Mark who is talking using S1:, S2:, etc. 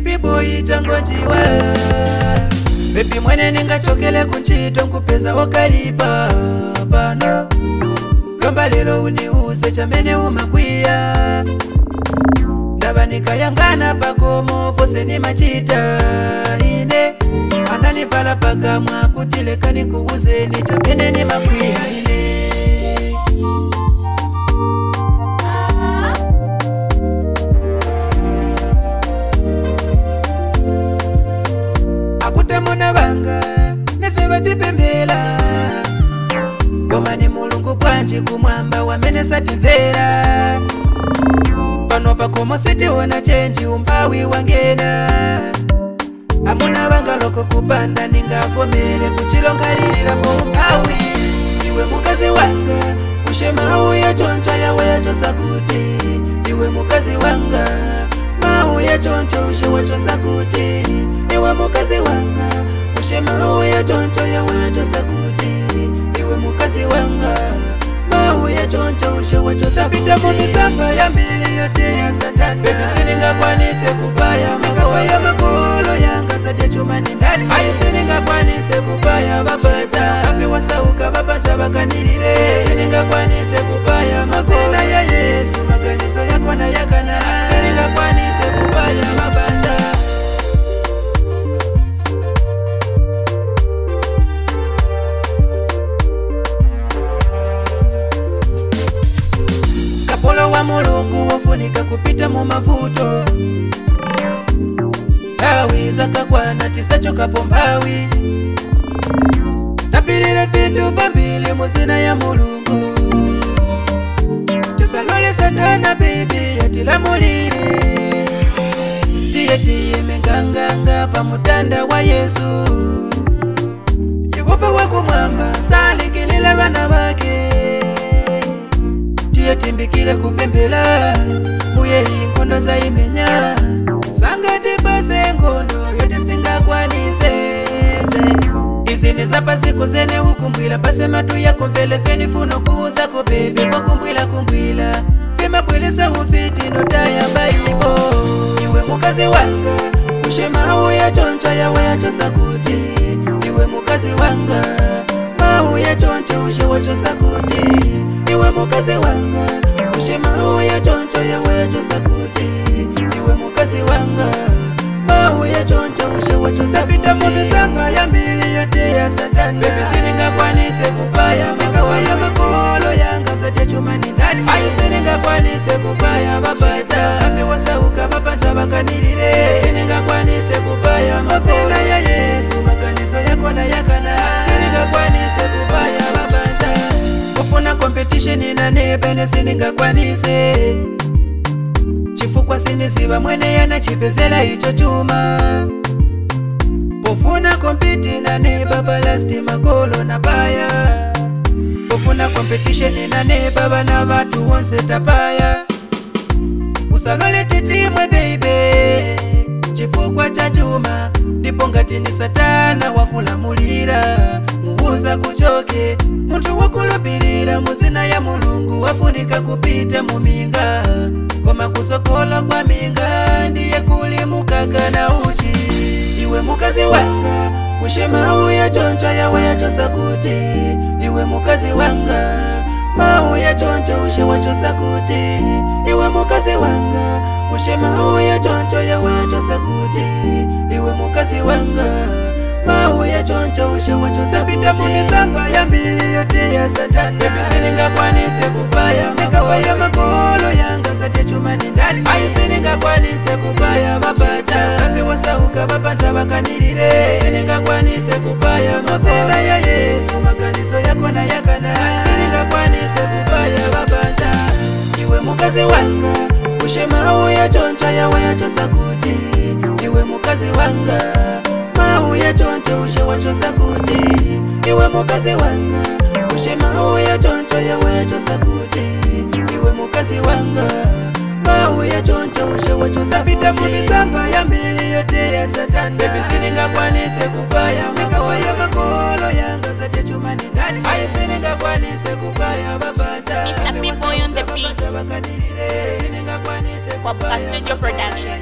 S1: baby boy tangojiwa baby mwene ningachokele kunchito nkupeza wakalipa pano lomba lelo uniuze chamene umakwiya ndaba nikayangana pakomo fose ni machita ine ananivala pakamwa kutileka nikuuze ni chamene ni makwiya ine akutamona banga neseva tipembela goma ni mulungu bwanji kumwamba wamene sativera pano pakomo sitiona chenji umpawi wangena amuna banga loko kupanda ningavomele kuchilongalilila po umpawi iwe mukazi wanga ushema uya choncho yawe yachosa kuti iwe mukazi wanga mauya choncho ushewachosa kuti iwe mukazi wanga ushema uya choncho yawe yachosa kuti iwe mukazi wanga mauya choncho ushewachosa pita mumisamba ya mbili yote ya satani baby siningakwanise kubaya makawaya makolo yanga sadya chumani ndani ayi siningakwanise kubaya babata afi wasauka babata bakanilile siningakwanise kubaya mazina ya Yesu maganizo yako na yakana siningakwanise kubaya babata kapolo wa mulungu wofunika kupita mu mavuto tawiza kakwana tisachoka pombawi tapilile vintu vambili muzina ya mulungu tisalole satana bibi yatilamulile tiye menganganga pamutanda wa Yesu Yehova wakumwamba salikilile bana bake tiye timbikile kupembela uye inkondo za imenya sangati base ngondo yote stingakwanise izini zapa siku zene ukumbwila pase matu yako mvele feni funo kuuzako bebe kwa kumbwila fima bwilisa ufiti notaya baibo iwe mukazi wanga ushema uya choncho yawe yachosa kuti iwe mukazi wanga mauya choncho ushewachosa kuti iwe mukazi wanga ushema uya choncho yawe yachosa kuti iwe mukazi wanga mauya choncho ushewachosa pita mumisamba ya mbili yote ya satani baby siningakwanise kubaya makawaya makolo yanga sadya chumani ndani ayi siningakwanise kubaya babata afi wasauka babata bakanilile siningakwanise kubaya mazina ya Yesu maganizo yako na yakana siningakwanise kubaya babata kufuna competition na nebene siningakwanise chifukwa sinisiba mwene yana chipezela icho chuma pofuna kompiti na neba balasti makolo na baya pofuna competition na neba bana batu wonse tapaya usalole titimwe baby chifukwa cha chuma ndipo ngati ni satana wakulamulira muuza kuchoke muntu wakulupirira muzina ya mulungu wafunika kupita muminga koma kusokola kwa minga ndiye kulimukaga na uchi iwe mukazi wanga ushema uya choncho yawe yachosa kuti iwe mukazi wanga mauya choncho ushewachosa kuti iwe mukazi wanga ushema uya choncho yawe yachosa kuti iwe mukazi wanga mauya choncho ushewachosa pita mumisamba ya mbili yote ya satani baby siningakwanise kubaya makawaya makolo yanga sadya chumani ndani ayi siningakwanise kubaya babata afi wasauka babata bakanilile siningakwanise kubaya mazina ya Yesu maganizo yako na yakana siningakwanise kubaya babata iwe mukazi wanga ushema uya choncho yawe yachosa kuti iwe mukazi wanga mauya choncho ushewachosa kuti iwe mukazi wanga ushema uya choncho yawe yachosa kuti iwe mukazi wanga mauya choncho ushewachosa pita mumisamba ya mbili yote ya satani baby siningakwanise kubaya makawaya makolo yanga sadya chumani ndani ayi siningakwanise kubaya babata
S2: Mr. P-Boy on the beat.
S1: siningakwanise
S2: Pop Studio Production.